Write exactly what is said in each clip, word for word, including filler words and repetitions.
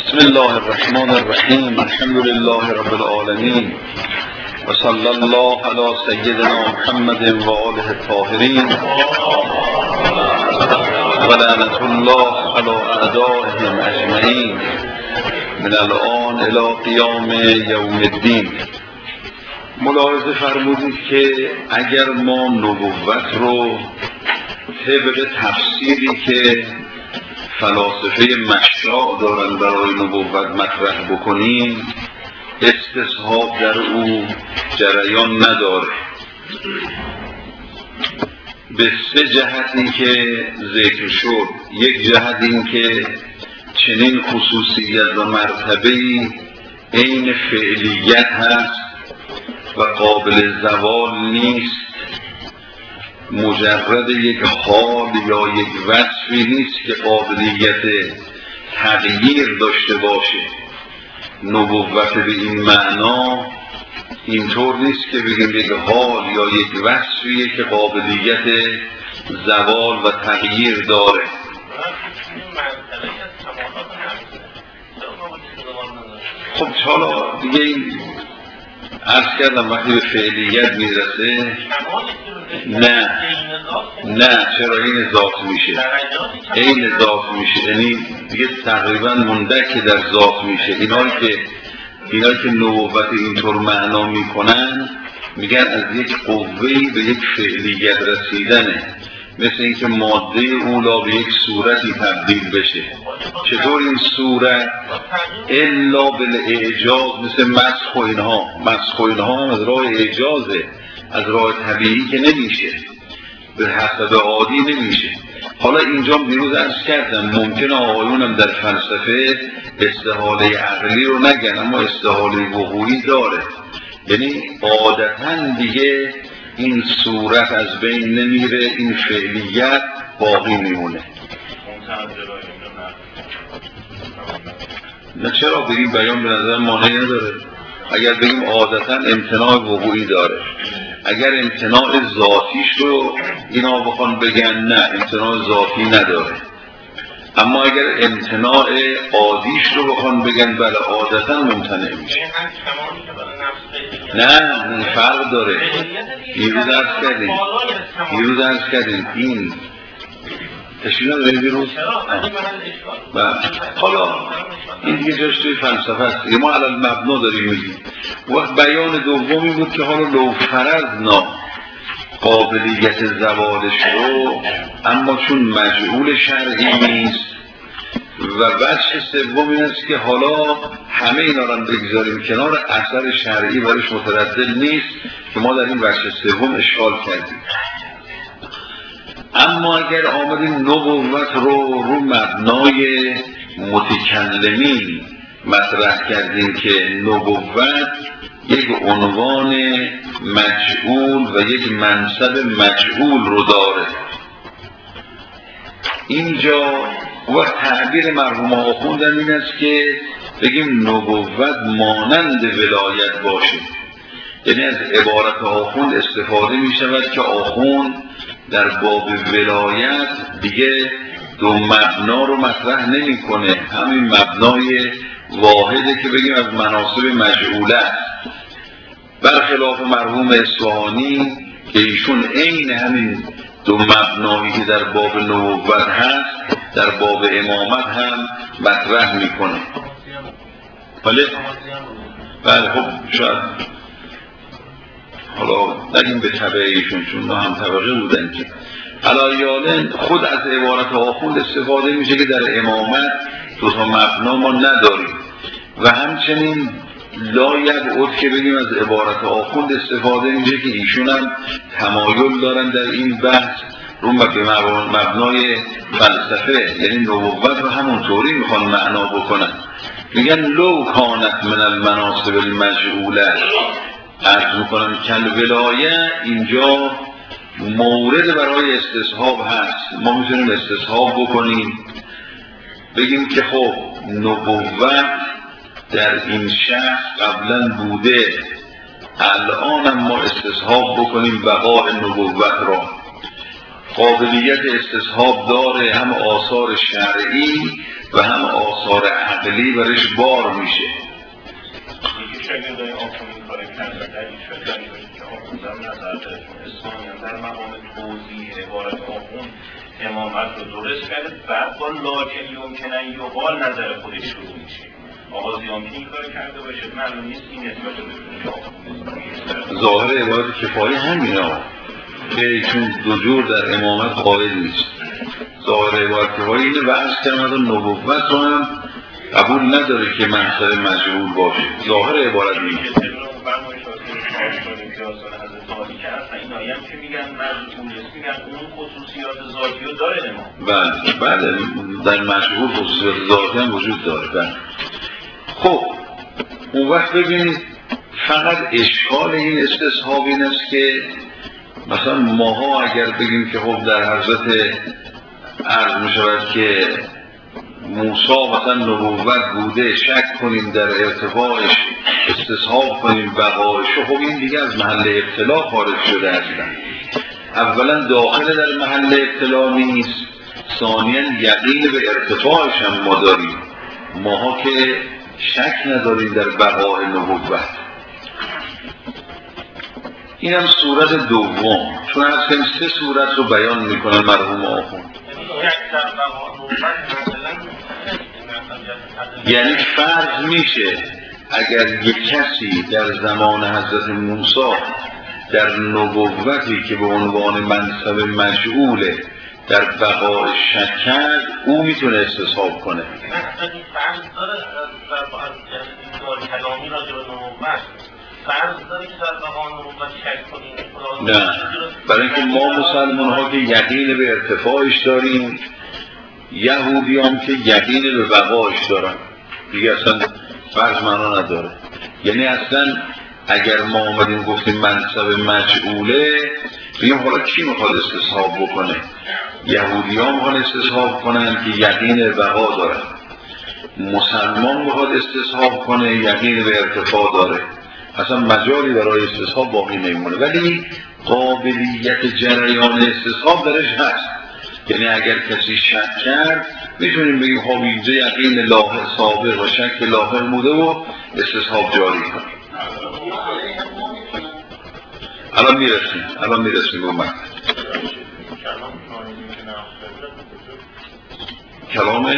بسم الله الرحمن الرحیم. الحمد لله رب العالمین و صلی الله علی سیدنا محمد و آله الطاهرین و لعنت الله علی اعدائهم اجمعین من الان الی قیام یوم الدین. ملاحظه فرمودید که اگر ما نبوت رو طبق تفسیری که فلاسفه مشاع دارن برای نبوت مطرح بکنیم، استصحاب در او جریان نداره. به سه جهت این که ذکر شد. یک جهت این که چنین خصوصیت و مرتبه‌ای عین فعلیت هست و قابل زوال نیست، مجرد یک حال یا یک وصفی نیست که قابلیت تغییر داشته باشه. نبوت به این معنا اینطور نیست که بگیم یک حال یا یک وصفیه که قابلیت زوال و تغییر داره. خب حالا دیگه این عرض کردم وقتی به فعلیت میرسه نه نه چرا این ذات میشه، این ذات میشه، یعنی دیگه تقریبا مندک در ذات میشه. اینایی که اینایی که نبوت اینطور معنا میکنن میگن از یک قوهی به یک فعلیت رسیدنه، مثل اینکه ماده اولا به یک صورتی تبدیل بشه. چطور این صورت؟ الا بالاعجاز، مثل مسخ و اینها. مسخ و اینها هم از راه اعجازه، از راه طبیعی که نمیشه، به حسب عادی نمیشه. حالا اینجا دیروز عرض کردم ممکنه آقایونم در فلسفه استحاله عقلی رو نگن، اما استحاله وقوعی داره. یعنی عادتاً دیگه این صورت از بین نمیره، این فعلیت باقی میمونه. نه چرا بگیم بیان به نظر مانعی نداره. اگر بگیم عادتاً امتناع وقوعی داره، اگر امتناع ذاتیش رو اینا بخوان بگن نه امتناع ذاتی نداره، اما اگر امتناع عادیش رو بخوان بگن بله عادتاً ممتنع میشه. نه نه فرق داره. دیروز عرض کردیم دیروز عرض کردیم این تشکیل نداره دیروز. حالا این دیگه جاش توی فلسفه است. ما علال مبنا داریم میگیم. وقت بیان دومی بود که حالا لو فرضنا قابلیت زوالش رو، اما چون مجعول شرعی نیست و وجه سوم این است که حالا همه اینا رو بگذاریم کنار، اثر شرعی برش متردد نیست که ما در این وجه سوم اشکال کردیم. اما اگر آمدیم نبوت رو رو مبنای متکلمین مطرح کردیم که نبوت یک عنوان مجعول و یک منصب مجعول رو داره، اینجا و تعبیر مرحوم ها خوندن این است که بگیم نبوت مانند ولایت باشه. یعنی از عبارت آخوند استفاده می شود که آخوند در باب ولایت دیگه دو مبنا رو مطرح نمی کنه، همین مبنای واحده که بگیم از مناصب مجعوله است، برخلاف مرحوم اصفهانی که ایشون عین همین دو مبنایی که در باب نبوت هست در باب امامت هم مطرح میکنه. بله بله خب شاید حالا نگیم به طبع ایشون، چون هم طبقه بودن که علایالن خود از عبارت آخوند استفاده میشه که در امامت دو تا مبنا ما نداریم و همچنین لا یبعد که بگیم از عبارت آخوند استفاده میشه که ایشون هم تمایل دارن در این بحث رو به مبنای فلسفه، یعنی نبوت رو همونطوری میخوان معنا بکنن. میگن لو کانت من المناصب المجعوله، عرض میکنن کل ولایه اینجا مورد برای استصحاب هست. ما میتونیم استصحاب بکنیم بگیم که خب نبوت در این شخص قبلا بوده، الان هم ما استصحاب بکنیم بقاء نبوت را. قابلیت استصحاب داره، هم آثار شرعی و هم آثار عقلی برش بار میشه. یکی شاگردای آخوندی کار کرده در این شاگردی که آخوندم نظر دارشون اسلامیان در مقام توضیح عبارت آخوند امامت رو درست کرده، بعد با لاکن یمکنن یقال نظر خودش شروع میشه. آقا زیان که این کار کرده باشه معلوم نیست این نسبت رو بکنه. ظاهر عبارت کفایی همین ها که چون دو جور در امامت قائل نیست. ظاهر عبارت کفایی اینه و از کلمت نبوت رو هم قبول نداره که منصب مجهول باشه. ظاهر عبارت نیست. که میگن مجهول میگن اون خصوصیات ذاتی رو داره امام. بله بله در مجهول خصوصیات ذاتی هم وجود داره. بله. خب اون وقت ببینید فقط اشکال این استصحاب این است که مثلا ماها اگر بگیم که خب در حضرت عرض می شود که موسی مثلا نبوت بوده شک کنیم در ارتفاعش استصحاب کنیم بقایش، خب این دیگه از محل ابتلا خارج شده هستن. اولا داخل در محل ابتلا نیست، ثانیا یقین به ارتفاعش هم ما داریم، ماها که شک نداریم در بقای نبوت. این هم صورت دوم، چون از کم سه صورت رو بیان میکنه مرحوم آخوند. یعنی فرض میشه اگر یک کسی در زمان حضرت موسی در نبوتی که به عنوان منصب مجهوله در بقای شک کرد، او میتونه استصحاب کنه. فرض داره در کلامی را جلو نبوت فرض داره که در بقای نبوت شک کنیم؟ نه، برای اینکه ما مسلمان ها که یقین به ارتفاعش داریم، یهودی هم که یقین به بقایش دارن، دیگه اصلا فرض معنا نداره. یعنی اصلا اگر ما آمدیم گفتیم منصب مجعوله، بگیم حالا کی میخواد استصحاب بکنه؟ یهودی ها میخواد استصحاب کنن که یقین به بقا دارن، مسلمان میخواد استصحاب کنه یقین به ارتفاع داره، اصلا مجالی برای استصحاب باقی نمیمونه. ولی قابلیت جریان استصحاب درش هست، یعنی اگر کسی شک کرد میتونیم بگیم خب اینجا یقین لاحق سابق و شک لاحق بوده و استصحاب جاری کنیم. الان میرسیم الان میرسیم اومد کلام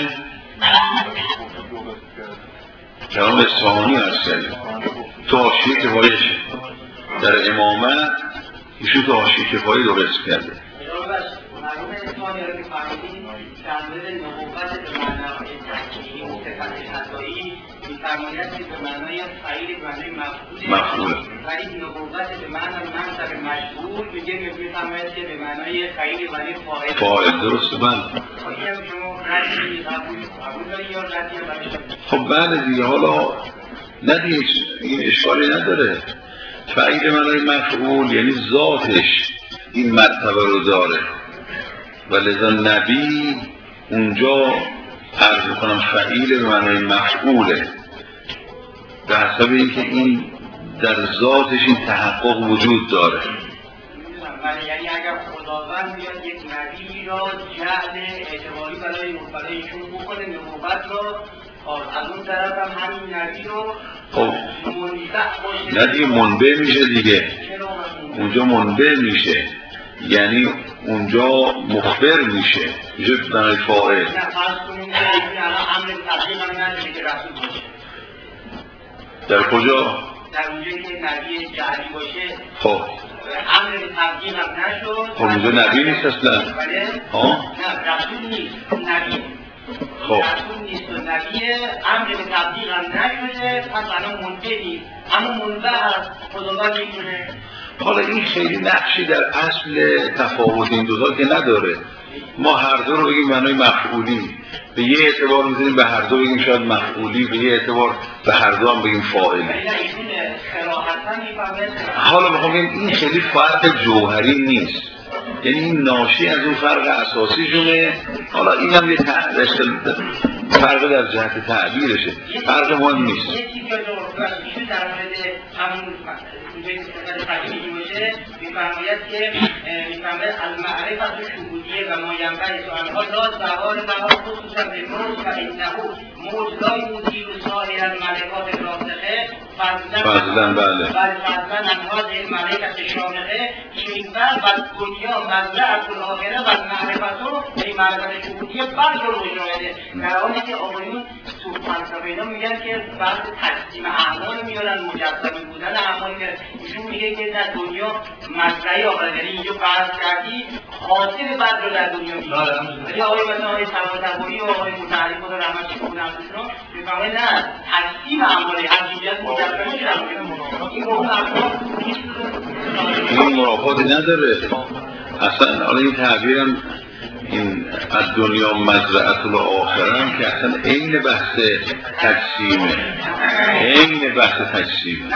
کلام اصفهانی هست، یعنی تو حاشیه کفایه در امامت ایشون تو حاشیه کفایه درست کرده. مرحوم اصفهانی رو که فهمیدیم در مورد نبوت به معنای تحقیقی متفق عطایی می‌فرماید که به معنای فعیل به معنای مفعول، ولی نبوت به معنای منصب مجهول میگه می‌فرماید که به معنای فعیل به معنای فاعل. فاعل درسته. بله. اینم شما ردی قبول قبول دارید یا ردی هم خب بله دیگه، حالا ندید این اشکالی نداره. فعیل به معنای مفعول یعنی ذاتش این مرتبه رو داره و لذا نبی اونجا عرض میکنم فعیل به معنای مفعوله، به حسب اینکه این در ذاتش این تحقق وجود داره. یعنی اگر خداوند بیاد یک نبی را جعل اعتباری برای برای ایشون بکنه نبوت را، از اون طرف هم همین نبی رو منبع نه دیگه منبع میشه دیگه، اونجا منبع میشه یعنی اونجا مخبر میشه، میشه بنای فاعل. نه فرض کنیم که الان امر تبلیغ هم نداره که رسول باشه. در کجا؟ در اونجا که نبی جعلی باشه خب امر تبلیغ هم نشد. خب اونجا نبی نیست اصلا. ها؟ نه رسول نیست، نبی. خب رسول نیست و نبی امر تبلیغ هم نشده، پس الان منبع نیست، اما منبع هست، خداوند میتونه. حالا این خیلی نقشی در اصل تفاوت این دوتا که نداره. ما هر دو رو بگیم معنای مفعولی، به یه اعتبار می‌ذاریم به هر دو بگیم شاید مفعولی، به یه اعتبار به هر دو هم بگیم فاعلی. حالا میخوام بگیم این خیلی فرق جوهری نیست، یعنی این ناشی از اون فرق اساسیشونه. حالا این هم یه فرق در جهت تعبیرشه، فرق مهم نیست. یه چیزی که در مورد همون تقریبی باشه میفرماید که میفرماید المعرفت شهودیه و ماینبعث آنها لا زوال بها خصوصا به موج و انه موج لا یوزیل سایر الملکات راسخه فضلا بله فضلا انها این ملکت شامخه شیفر و دنیا مزرعت الاخره و معرفت این معرفت شهودیه بعد رو مشاهده. در حالی که آقایون تو فلسفه اینا میگن که بعد تقسیم اعمال میارن مجسم بودن اعمال که ایشون میگه که در دنیا مزرعه آخره، یعنی اینجا فرض کردی حاصل بعد رو در دنیا میگن. ولی آقای مثلا آقای طباطبایی و آقای متعلی خدا رحمت کنه همشون میفهمه نه تقسیم اعمال حقیقت مجسمه شده این اون این مرافعاتی نداره اصلا. حالا این تعبیرم این از دنیا مزرعت الاخره هم که اصلا عین بحث تقسیمه، عین بحث تقسیمه.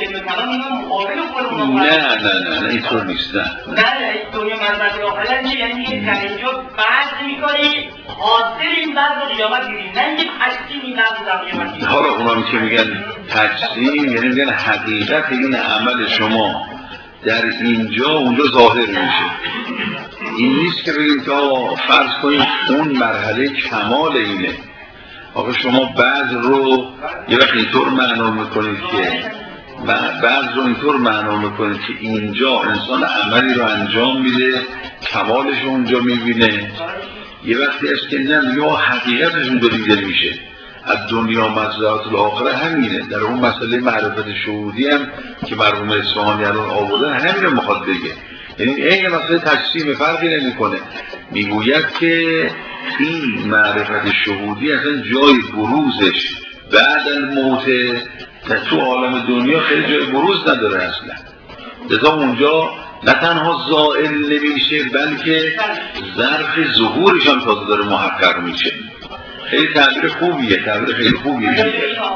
نه نه نه نه اینطور نیست. نه نه دنیا مزرعت الاخره یعنی که در اینجا بعد میکنی حاصل این بعد رو قیامت گیریم، نه اینکه تقسیم این بعد رو قیامت گیریم. حالا اونا که میگن تقسیم یعنی میگن حقیقت این عمل شما در اینجا اونجا ظاهر میشه. این نیست که بگیم که فرض کنید اون مرحله کمال اینه. آقا شما بعض رو یه وقت اینطور معنا میکنید که بعض رو اینطور معنا میکنید که اینجا انسان عملی رو انجام میده کمالش رو اونجا میبینه. یه وقتی است که نه میگه حقیقتش اونجا دیده میشه. از دنیا مزرعت الاخره همینه. در اون مسئله معرفت شهودی هم که مرحوم اصفهانی الان آوردن همین رو میخواد بگه. یعنی این مسئله تقسیم فرقی نمیکنه. میگوید که این معرفت شهودی اصلا جای بروزش بعد الموت تو عالم دنیا خیلی جای بروز نداره اصلا. لذا اونجا نه تنها زائل نمیشه بلکه ظرف ظهورش هم تازه داره محقق میشه. خیلی تعبیر خوبیه، تعبیر خیلی خوبیه. این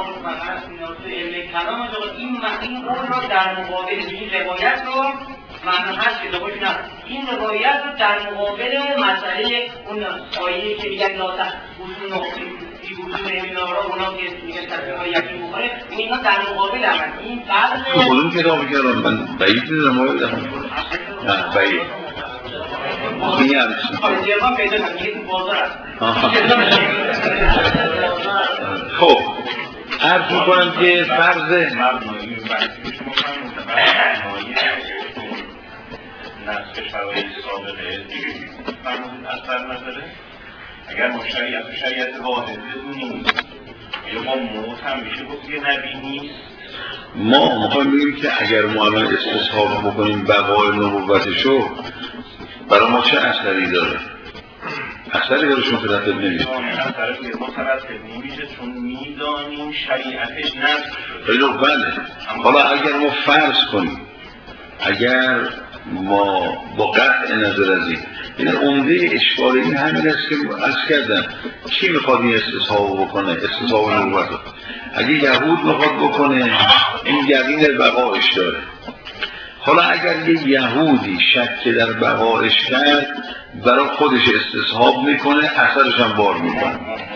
این قول رو در مقابل این روایت رو معنی هست که دوباره نه این روایت رو در مقابل مسئله اون آیه که میگن لاته بودون نقطی بودون امینارا اونا که میگن تصمیم‌های یکی بخوره اینا در مقابل هم این فرض کدوم کتاب کردم من بعید میدونم آقای دارم نه بعید این هم جرمان پیدا کنم میگه تو بازار هست. خب عرض میکنم که فرض نسخ شرایط سابقه فرمودید اثر نداره. اگر ما شریعت و شریعت واحد بدونیم یا ما موت هم میشه گفت یه نبی نیست. ما میخوایم بگیم که اگر ما الان استصحاب بکنیم بقای نبوتشو برای ما چه اثری داره؟ اثری داره چون ترتب نمیشه. اثری ما ترتب نمیشه چون میدانیم شریعتش نسخ شده. خیلی بله. حالا اگر ما فرض کنیم اگر ما با قطع نظر از این این عمده اشکال این همین است که عرض کردم کی میخواد این استصحاب بکنه؟ استصحاب نبوت اگه یهود میخواد بکنه این یقین بقایش داره. حالا اگر یه یهودی شک در بقایش کرد برای خودش استصحاب میکنه اثرش هم بار میکنه.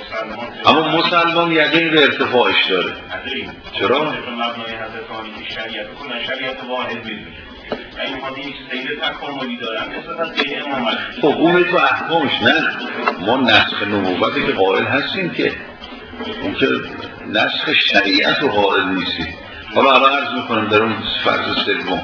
اما مسلمان یقین به ارتفاعش داره. چرا؟ مبنای حضرت شریعت کنه شریعت واحد بدونه. این خودی سیر تکاملی دارن مثلا سیر امامت. خب اون تو احکامش نه ما نسخ نبوتی که قائل هستیم که اون که نسخ شریعت رو قائل نیستیم. حالا الان عرض میکنم در اون فرض سوم.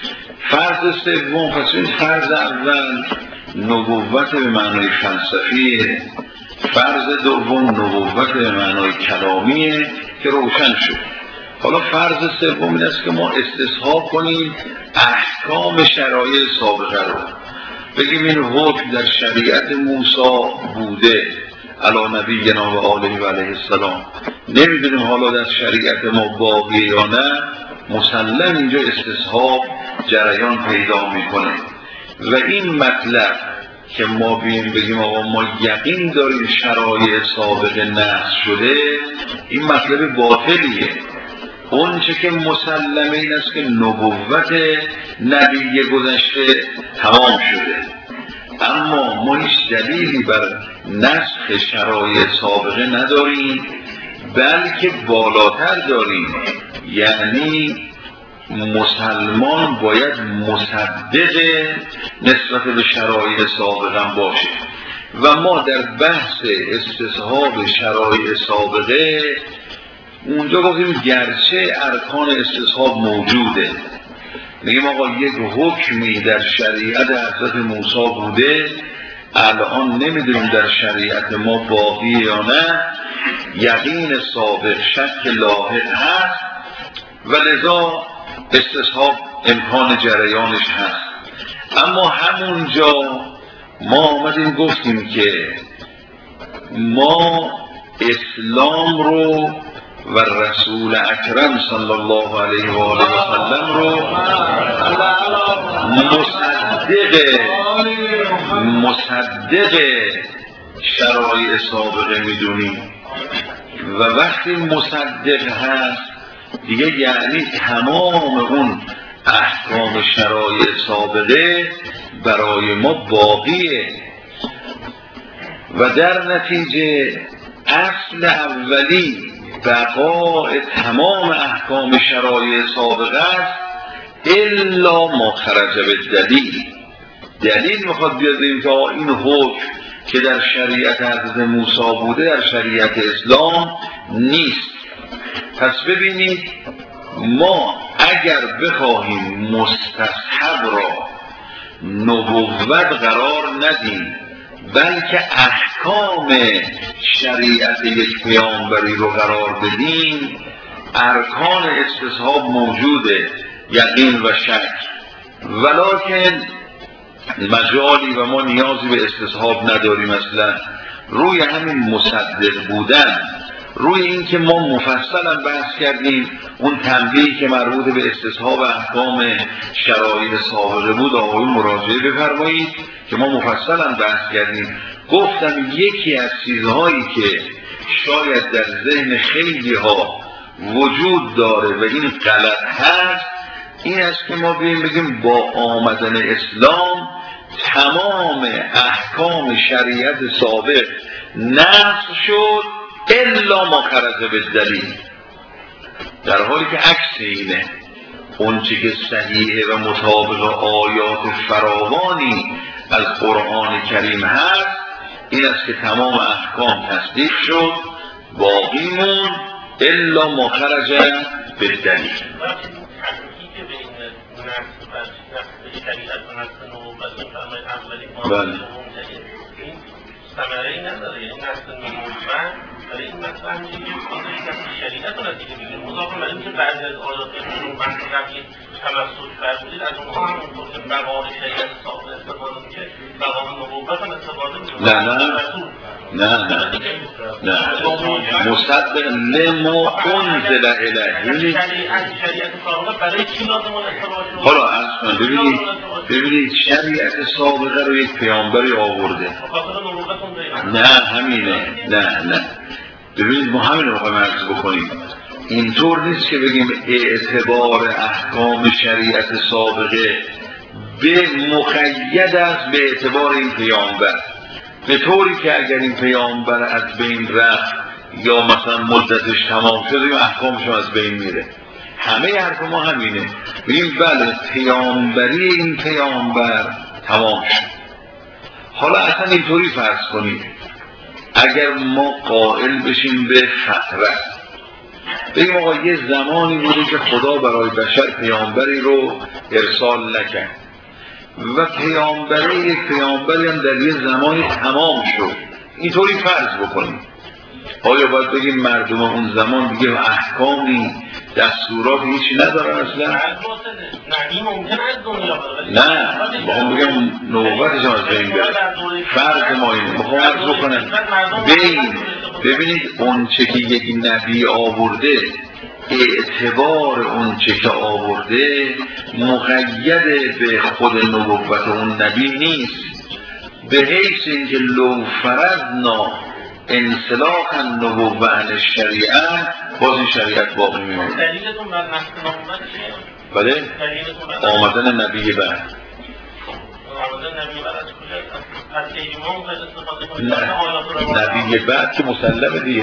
فرض سوم پس این فرض اول نبوت به معنای فلسفیه، فرض دوم نبوت به معنای کلامیه که روشن شد. حالا فرض سوم این است که ما استصحاب کنیم احکام شرایع سابقه رو بگیم این حکم در شریعت موسی بوده علی نبینا و آله و علیه السلام، نمیدونیم حالا در شریعت ما باقیه یا نه، مسلم اینجا استصحاب جریان پیدا میکنه. و این مطلب که ما بیم بگیم آقا ما یقین داریم شرایع سابقه نسخ شده، این مطلب باطلیه. اون چه که مسلمه این است که نبوت نبی گذشته تمام شده، اما ما هیچ دلیلی بر نسخ شرایع سابقه نداریم، بلکه بالاتر داریم، یعنی مسلمان باید مصدق نسبت به شرایع سابقه باشه و ما در بحث استصحاب شرایع سابقه اونجا گفتیم گرچه ارکان استصحاب موجوده، میگیم آقا یک حکمی در شریعت حضرت موسی بوده، الان نمیدونیم در شریعت ما باقی یا نه، یقین سابق شک لاحق هست و لذا استصحاب امکان جریانش هست. اما همونجا ما آمدیم گفتیم که ما اسلام رو و رسول اکرم صلی الله علیه و آله و سلم رو مصدق مصدق شرایع سابقه میدونیم و وقتی مصدق هست دیگه یعنی تمام اون احکام شرایع سابقه برای ما باقیه و در نتیجه اصل اولی بقاء تمام احکام شرایع سابقه است الا ما خرج بالدلیل. دلیل میخواد بیاریم که این حکم که در شریعت حضرت موسی بوده در شریعت اسلام نیست. پس ببینید ما اگر بخواهیم مستصحب را نبوت قرار ندیم بلکه احکام شریعت یک پیامبری رو قرار بدیم، ارکان استصحاب موجوده، یقین و شک، ولکن مجالی و ما نیازی به استصحاب نداریم اصلا. روی همین مصدق بودن، روی این که ما مفصلا بحث کردیم، اون تنبیهی که مربوط به استصحاب احکام شرایع سابقه بود آقایون مراجعه بفرمایید که ما مفصلا بحث کردیم. گفتم یکی از چیزهایی که شاید در ذهن خیلی ها وجود داره و این غلط هست این است که ما بیم بگیم با آمدن اسلام تمام احکام شریعت سابق نسخ شد الا ما خرج بالدلیل، در حالی که عکس اینه. اون چی که صحیحه و مطابق آیات فراوانی از قرآن کریم هست این است که تمام احکام تصدیق شد، باقی مون الا ما خرج بالدلیل. بله ثمره‌ای نداره، یعنی نسل نبوت برای این مطلب میشه که خودش نسل شریعت رو نتیجه بگیریم. مضافه بر اینکه بعضی از آیات نبوت قبلی تمسک فرمودید از اونها همونطور که بقاء شریعت سابق استفاده میشه بقاء نبوت هم استفاده میشه. نه نه نه نه نه مصدق لما انزل الیه. شریعت سابقه برای چی لازم استفاده کنه؟ حالا اصلا ببینید ببینید شریعت سابقه رو یک پیامبری آورده. نه همینه، نه نه ببینید ما همین رو باید عرض بکنیم. اینطور نیست که بگیم اعتبار احکام شریعت سابقه به مقید است به اعتبار این پیامبر، به طوری که اگر این پیامبر از بین رفت یا مثلا مدتش تمام شده یا احکامش از بین میره. همه حرف ما همینه، بگیم بله پیامبری این پیامبر تمام شد. حالا اصلا اینطوری فرض کنید اگر ما قائل بشیم به فترت، بگیم آقا یه زمانی بوده که خدا برای بشر پیامبری رو ارسال نکرد و پیامبری یک پیامبری هم در یه زمانی تمام شد، اینطوری فرض بکنیم. آیا باید بگیم مردم اون زمان دیگه احکامی دستورات هیچی ندارن اصلا؟ نه بخوام بگم نبوتش هم از بین بره. فرض ما اینه بخوام عرض بکنم بین ببینید اون چه که یک نبی آورده اعتبار اون چه که آورده مقید به خود نبوت اون نبی نیست، به حیث اینکه لو فرضنا انسلاخ النبوة عن الشریعت باز این شریعت باقی میمونه. دلیلتون بر نسخ نبوت چیه؟ بله؟ آمدن نبی بعد. نبی بعد که مسلمه دیگه.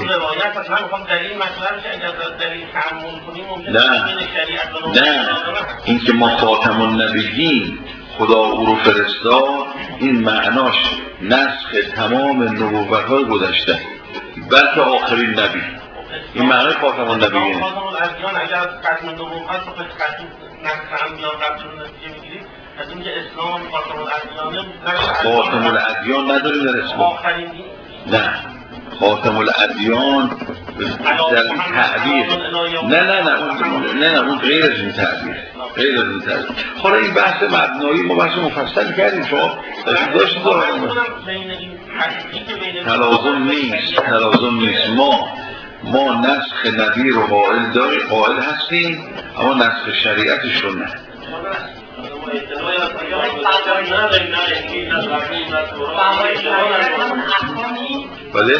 نه نه این که ما خاتم النبیین خدا او رو فرستاد، این معناش نسخ تمام نبوت‌های گذشته، بلکه آخرین نبی. این معنای خاتم النبیین. خاتم الانبیاء اگر ختم نبوت رو به ختم نسخ انبیاء قبل نتیجه میگیرید، از اینکه اسلام خاتم الانبیاء خاتم الانبیاء نداریم در اسلام. آخرین دین. نه خاتم الانبیاء در تعبیر نه نه نه اون نه نه اون غیر از این تعبیر، غیر از این تعبیر. حالا این بحث مبنایی ما بحث مفصل کردیم، شما داشتید تلازم نیست، تلازم نیست. ما ما نسخ نبی رو قائل داریم، قائل هستیم، اما نسخ شریعتش رو نه. بله؟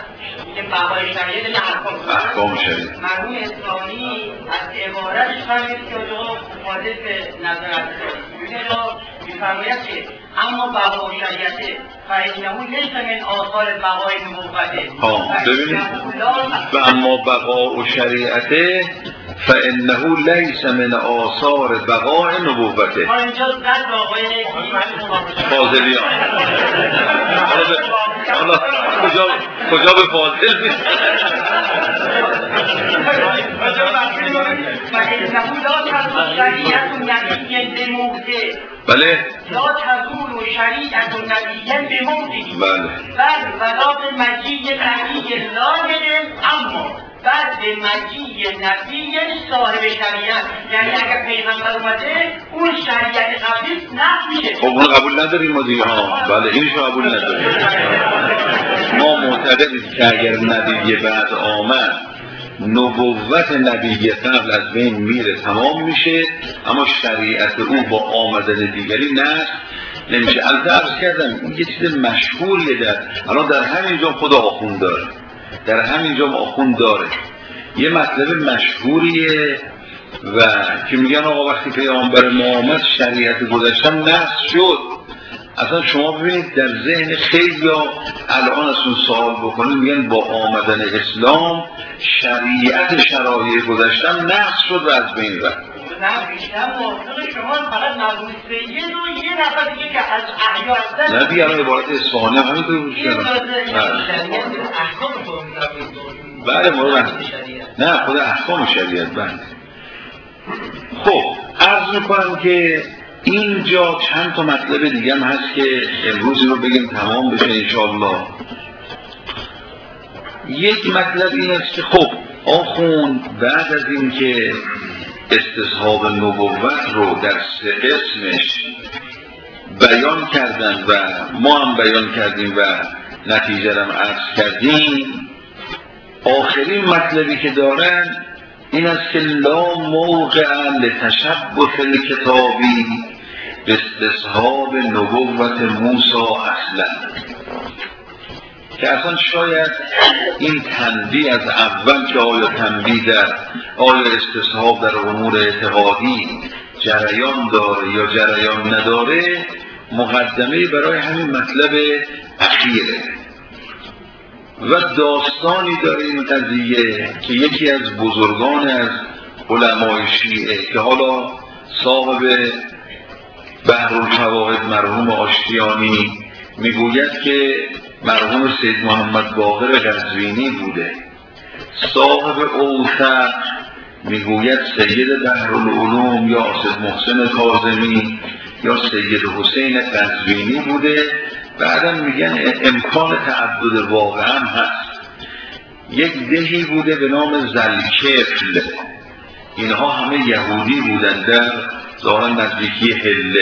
احکام شریعت مرحوم اسلامی از عبارتش فهمید که آجا مخالف نظر را می‌فرماید که اما بقا شریعته فإنه لیس من آثار بقای نبوته. ها ببینید، و اما بقا شریعته فإنه لیس من آثار بقای نبوته. ما اینجا در آقای فاضلیان حالا کجا کجا به فاضل نیست. بله لا تزول شریعت النبی بموته. بله بل ولا بمجیء نبی لاحق، اما بعد مجیء نبی صاحب شریعت، یعنی اگر پیغمبر اومده اون شریعت قبلی نقض میشه. خب اون قبول نداریم ما دیگه. ها بله اینشو قبول نداریم. ما معتقدیم که اگر نبی بعد آمد نبوت نبی قبل از بین میره، تمام میشه، اما شریعت او با آمدن دیگری نه نمیشه. البته عرض کردم این یه چیز مشهوریه، در الان در همینجا خدا آخوند داره، در همینجا آخوند داره یه مطلب مشهوریه و که میگن آقا وقتی پیامبر ما آمد شریعت گذشتم نسخ شد. اصلا شما ببینید در ذهن خیلی الان از اون سوال بکنید، میگن با آمدن اسلام شریعت شرایع گذشتم نسخ شد و از بین رفت. نه بیشتر موافق شما، فقط مرحوم سید و یه نفر دیگه که از احیا هستن. نه دیگه الان عبارت اصفهانی همینطور روش کردم. بله مورد نه خود احکام شریعت. بله خب عرض میکنم که اینجا چند تا مطلب دیگه هم هست که امروز رو بگیم تمام بشه انشاءالله. یک مطلب این است که خب آخوند بعد از این که استصحاب نبوت رو در سه قسمش بیان کردن و ما هم بیان کردیم و نتیجه رو عرض کردیم، آخرین مطلبی که دارن این است که لا موقع لتشبه الکتابی استصحاب نبوت موسی اصلا، که اصلا شاید این تنبیه از اول که آیا تنبیه در آیا استصحاب در امور اعتقادی جریان داره یا جریان نداره مقدمه برای همین مطلب اخیره. و داستانی داره این قضیه که یکی از بزرگان از علمای شیعه که حالا صاحب بحرالفواید مرحوم آشتیانی میگوید که مرحوم سید محمد باقر قزوینی بوده، صاحب اوثق میگوید سید بحرالعلوم یا سید محسن کاظمی یا سید حسین قزوینی بوده. بعدم میگن امکان تعدد واقع هم هست. یک دهی بوده به نام زلکفل، اینها همه یهودی بودن در ظاهرا نزدیکی هله.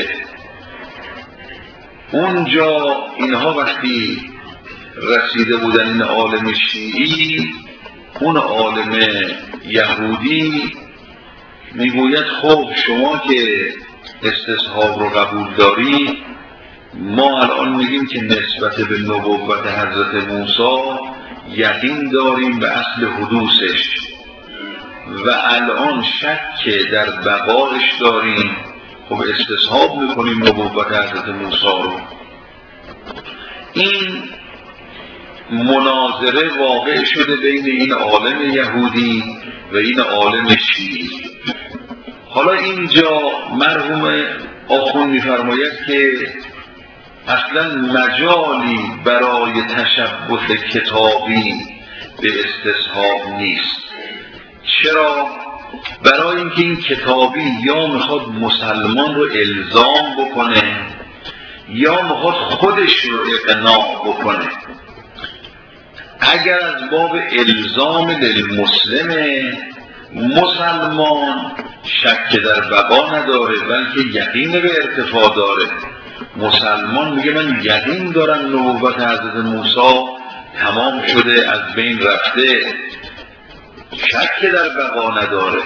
اونجا اینها وقتی رسیده بودن این عالم شیعی، اون عالم یهودی میگوید خب شما که استصحاب رو قبول داری، ما الان میگیم که نسبت به نبوت حضرت موسی یقین داریم به اصل حدوثش و الان شک در بقایش داریم خب استصحاب میکنیم نبوت حضرت موسی رو. این مناظره واقع شده بین این عالم یهودی و این عالم شیعی. حالا اینجا مرحوم آخوند میفرماید که اصلا مجالی برای تشبث کتابی به استصحاب نیست. چرا؟ برای اینکه این کتابی یا میخواد مسلمان رو الزام بکنه یا میخواد خودش رو اقناع بکنه. اگر از باب الزام للمسلم، مسلمان شک در بقا نداره بلکه یقین به ارتفاع داره. مسلمان میگه من یقین دارم نبوت حضرت موسی تمام شده، از بین رفته، شک در بقا نداره.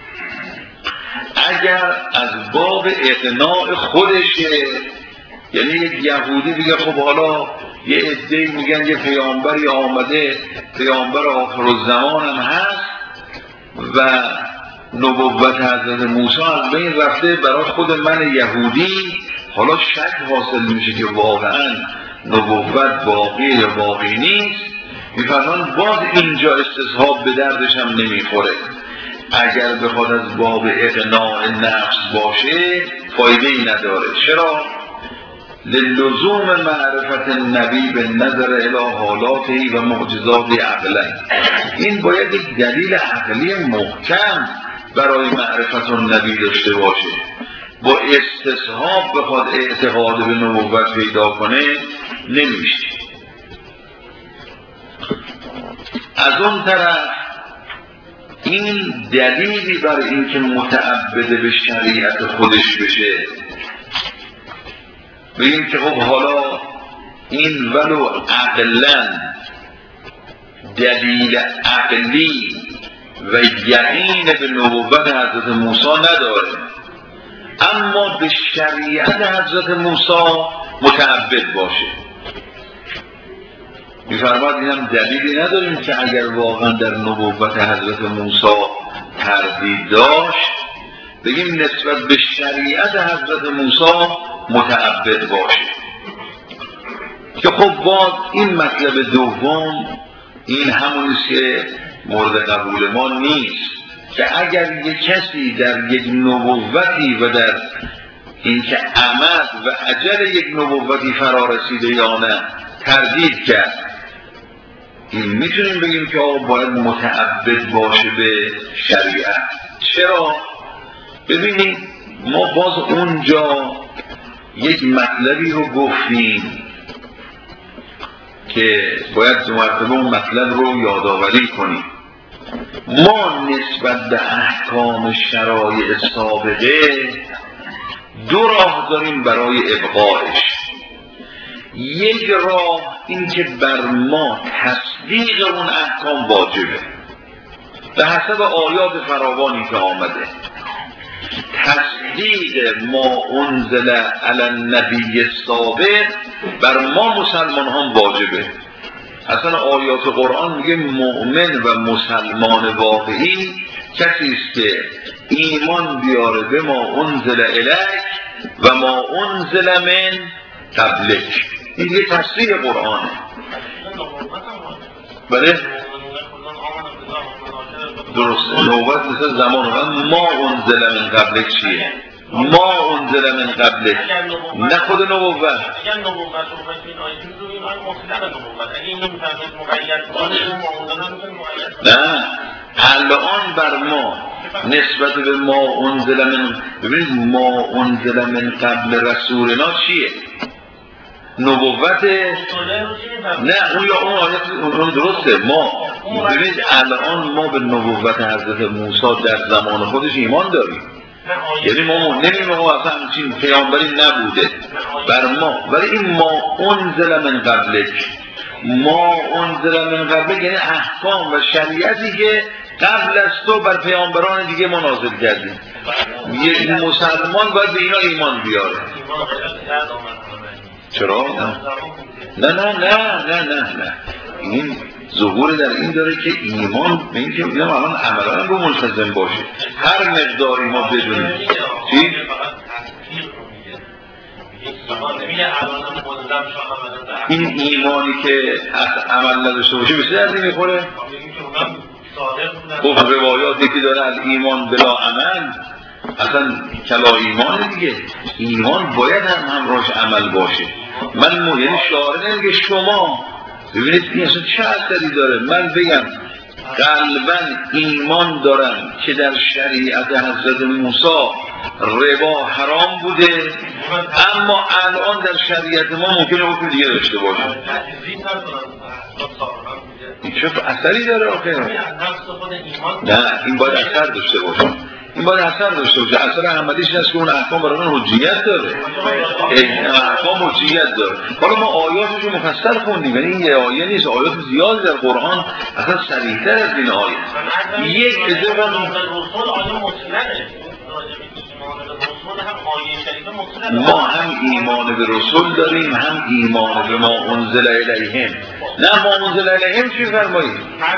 اگر از باب اقناع خودشه، یعنی یک یهودی بگه خب حالا یه عده‌ای میگن یه پیامبری آمده، پیامبر آخرالزمان هم هست و نبوت حضرت موسی از بین رفته، برای خود من یهودی حالا شک حاصل میشه که واقعا نبوت باقی یا باقی نیست. میفرمان باز اینجا استصحاب به دردش هم نمیخوره. اگر بخواد از باب اقناع نفس باشه فایده ای نداره. چرا؟ للزوم معرفت النبی به نظر الی حالاته و معجزات عقلا. این باید یک دلیل عقلی محکم برای معرفت النبی داشته باشه. با استصحاب بخواد اعتقاد به نبوت پیدا کنه نمیشه. از اون طرف این دلیلی بر این که متعبد به شریعت خودش بشه، بگیم که خب حالا این ولو عقلا دلیل عقلی و یقین به نبوت حضرت موسی نداره، اما به شریعت حضرت موسی متعبد باشه. می‌فرماد این هم دلیلی نداریم که اگر واقعا در نبوت حضرت موسی تردید داشت بگیم نسبت به شریعت حضرت موسی متعبد باشه. که خب باز این مطلب دوم این همونیست که مورد قبول ما نیست، که اگر یک کسی در یک نبوتی و در اینکه عمد و اجل یک نبوتی فرا رسیده یا نه تردید کرد، این میتونیم بگیم که آقا باید متعبد باشه به شریعت. چرا؟ ببینید ما باز اونجا یک مطلبی رو گفتیم که باید دو مرتبه اون مطلب رو یادآوری کنیم. ما نسبت به احکام شرایع سابقه دو راه داریم برای ابقایش. یک راه این که بر ما تصدیق اون احکام واجبه به حسب آیات فراوانی که آمده. تصدیق ما انزل علی النبی السابق بر ما مسلمان هم واجبه. اصلا آیات قرآن میگه مؤمن و مسلمان واقعی کسی است که ایمان بیاره به ما انزل الیک و ما انزل من قبلک. این یه تصریح قرآنه. بله درسته. نوبت مثل زمان من ما انزل من قبلک چیه؟ ما انزل من قبلک، نه خود نبوت. اگر نبوت رو بکنید آیتی رو این آیه مطلق نبوت، اگه اینو میفهمید مقید کنید ما انزل مقید. نه الان بر ما نسبت به ما انزل من، ببینید ما انزل من قبل رسولنا چیه؟ نبوت. نه اون یا اون آیت اون درسته. ما ببینید الان ما به نبوت حضرت موسی در زمان خودش ایمان داریم، یعنی ما نمیدونیم ما اصلا همچین پیامبری نبوده بر ما، ولی این ما انزل من قبلک، ما انزل من قبلک یعنی احکام و شریعتی که قبل از تو بر پیامبران دیگه ما نازل کردیم. یک مسلمان باید به اینا ایمان بیاره. چرا؟ نه نه نه نه نه نه این ظهور در این داره که ایمان به این که اینا الان عملا رو ملتزم باشه. هر مقداری ما بدونیم چی؟ این ایمانی که از عمل نداشته باشه به چه دردی میخوره؟ خب روایاتی که داره از ایمان بلا عمل اصلا کلا ایمان دیگه. ایمان باید هم همراهش عمل باشه. من مو یعنی شاعر نمیگه شما ببینید این اصلا چه اثری داره. من بگم قلباً ایمان دارم که در شریعت حضرت موسی ربا حرام بوده، اما الان در شریعت ما ممکنه حکم دیگه داشته باشه. این چه اثری داره آخه؟ نه این باید اثر داشته باشه. این باید اثر داشته باشه. اثر عملیش هست که اون احکام برای من حجیت داره. احکام حجیت داره. حالا ما آیاتش رو مفصل خوندیم، یعنی این یه آیه نیست، آیات زیاد در قرآن اصلا صریح‌تر از این آیه. یک اجازه ما هم ایمان به رسول داریم، هم ایمان به ما انزل الیهم. نه ما انزل الیهم چی فرمایید؟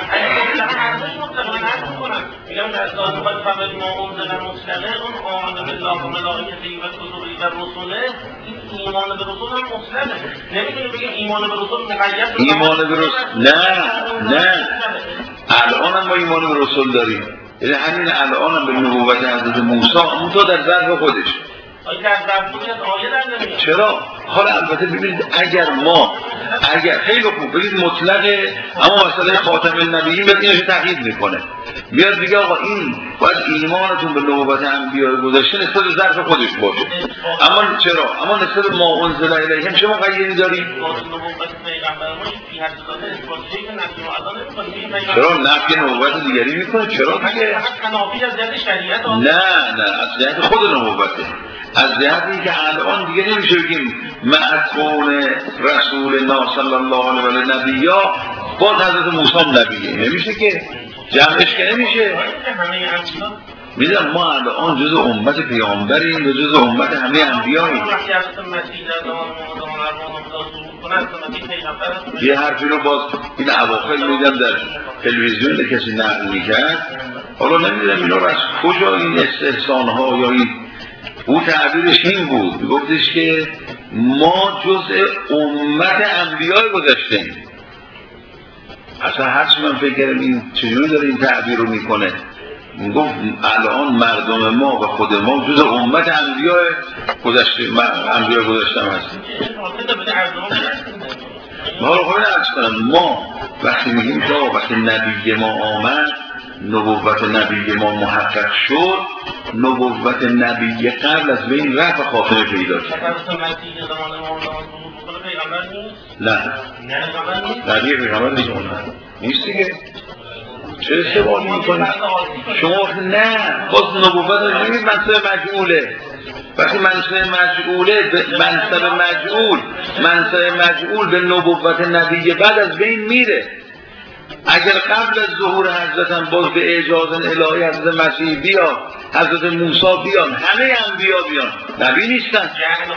میگم در ذات خود فقط ما انزل مطلقه اون آمن بالله و ملائکته و کتبه و رسوله، این ایمان به رسول هم مطلقه. نمیتونیم بگیم ایمان به رسول مقید. ایمان به رسول نه نه الان هم ما ایمان به رسول داریم، یعنی همین الان هم به نبوت حضرت موسی اون تو در ظرف خودش. چرا؟ حالا البته ببینید اگر ما اگر خیلی خوب بگید مطلقه، اما مسئله خاتم النبیین باید اینش تغییر میکنه، بیاد بگه آقا این باید ایمانتون به نبوت انبیاء گذشته نسبت به ظرف خودش باشه. اما چرا؟ اما نسبت ما انزل الیهم چه مقیدی داریم؟ چرا نفی نبوت دیگری میکنه؟ چرا دیگه؟ نه نه از جهت خود نبوته، از جهتی که الان دیگه نمیشه بگیم معکون رسول الله صلی الله علیه و نبیا باز حضرت موسی نبیه، نمیشه که جمعش که نمیشه. میدونم ما الان جز امت پیامبریم و جز امت همه انبیاییم. یه حرفی رو باز این اواخر میدم در تلویزیون کسی نقل میکرد، حالا نمیدونم اینا رو از کجا این استحسان ها یا این او تعبیرش این بود، گفتش که ما جزء امت انبیاء گذاشتیم. اصلا هرچی من فکر کردم این چجوری داره این تعبیر رو میکنه، گفت الان مردم ما و خود ما جزء امت انبیاء گذاشتیم، انبیاء گذاشتم هستیم. ما رو خواهی نرس کنم، ما وقتی میگیم که وقتی نبی ما آمد، نبوت نبی ما محقق شد، نبوت نبی قبل از بین رفت و خاتمه پیدا شد. نه نبی پیغمبر نیست نیست دیگه. چه استفاده میکنی؟ شما نه باز نبوت نبی منصب مجعوله. وقتی منصب مجعوله منصب مجعول منصب مجعول به نبوت نبی بعد از بین میره. اگر قبل از ظهور حضرت هم باز به اجازه الهی حضرت مسیح بیاد، حضرت موسی بیان، همه انبیا بیان، نبی نیستن.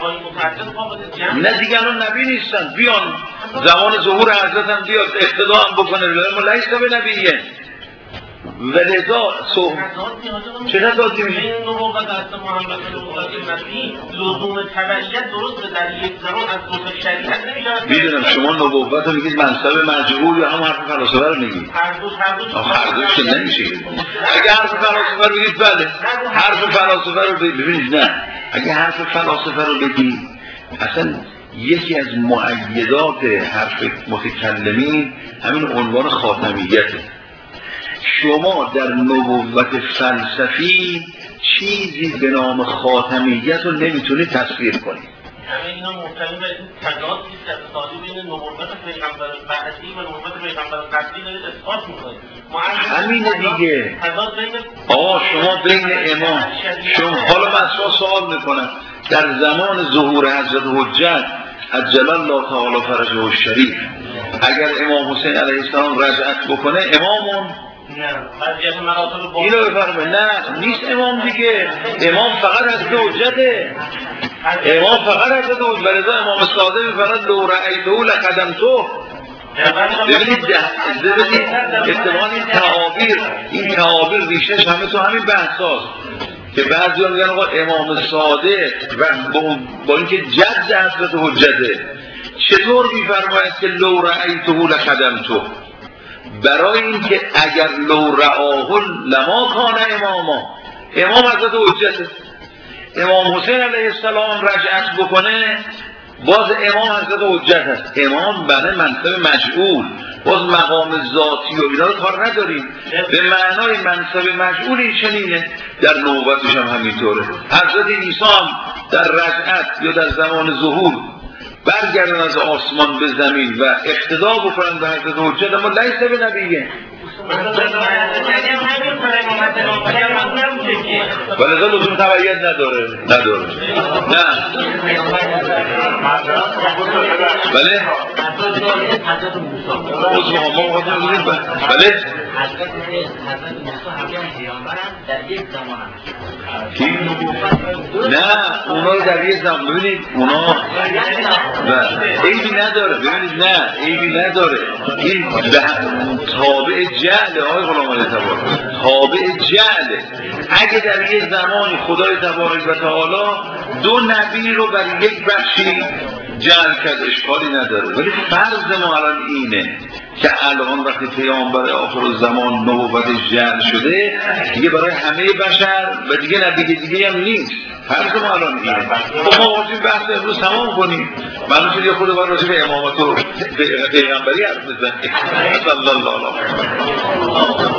نه دیگران نبی نیستن، بیان زمان ظهور حضرت هم بیاد اقتدا هم بکنه، اما لیس به نبیه و لذا چه تضادی میشه؟ این نبوت حضرت محمد و نبوت مسیح لزوم تبعیت درست در یک زمان از دو شریعت نمیشه. میدونم شما نبوت رو میگید منصب مجهول یا هم حرف فلاسفه رو میگید؟ هر دو هر دو هر دوش که نمیشه. اگه حرف فلاسفه رو بگید بله، حرف فلاسفه رو ببینید نه، اگه حرف فلاسفه رو بگید اصلا یکی از مؤیدات حرف متکلمین همین عنوان خاتمیته. شما در نبوت فلسفی چیزی به نام خاتمیت رو نمیتونی تصویر کنی. همه اینا مبتنی بر این تضاد اقتصادی بین نبوت پیغمبر بعدی و نبوت پیغمبر قبلی دارید اثبات می‌کنید. همینه دیگه. تضاد بین آقا شما بین امام شما حالا من شما سوال میکنم، در زمان ظهور حضرت حجت عجل الله تعالی فرجه الشریف اگر امام حسین علیه السلام رجعت بکنه امامون اینو بفرمه نه نیست امام دیگه، امام فقط حضرت حجته، امام فقط حضرت حجت. ولذا امام صادق میفرماد لو رأیته لقدمته. ببینید ببینید اتفاقا این تعابیر این تعابیر ریشش همه تو همین بحثاست. که بعضی ها میگن آقا امام صادق و با, با اینکه جد حضرت حجته چطور میفرماید که لو رأیته لخدمته، برای اینکه اگر لو رآه لما کان اماما، امام حضرت حجته، امام حسین علیه السلام رجعت بکنه باز امام حضرت حجت هست، امام بنه منصب مجعول، باز مقام ذاتی و اینا رو کار نداریم، به معنای منصب مجعولی چنینه. در نوبتش هم همینطوره. حضرت عیسی هم در رجعت یا در زمان ظهور برگردن از آسمان به زمین و اقتدا بکنن به حضرت حجت، اما لیسه به نبیه ولی ازا لزوم تبعیت نداره نداره نه بله عضو ما بخواهد نمیدونید بله نه اونا رو در یه زمان ببینید اونا عیبی نداره، ببینید نه عیبی نداره، این تابع جهل های غلام علی تبارک، تابع جهل. اگه در یه زمانی خدای تبارک و تعالی دو نبی رو برای یک بخشی جعل کرد اشکالی نداره، ولی فرض ما الان اینه که الان وقتی پیامبر آخر الزمان نبوتش جعل شده دیگه برای همه بشر و دیگه نبی دیگه هم نیست. فرض ما الان اینه. خب ما واجب بحث امروز تمام کنیم. معلوم شد یه خود باید راجع به امامت و پیغمبری حرف بزنیم. صلی الله علیه و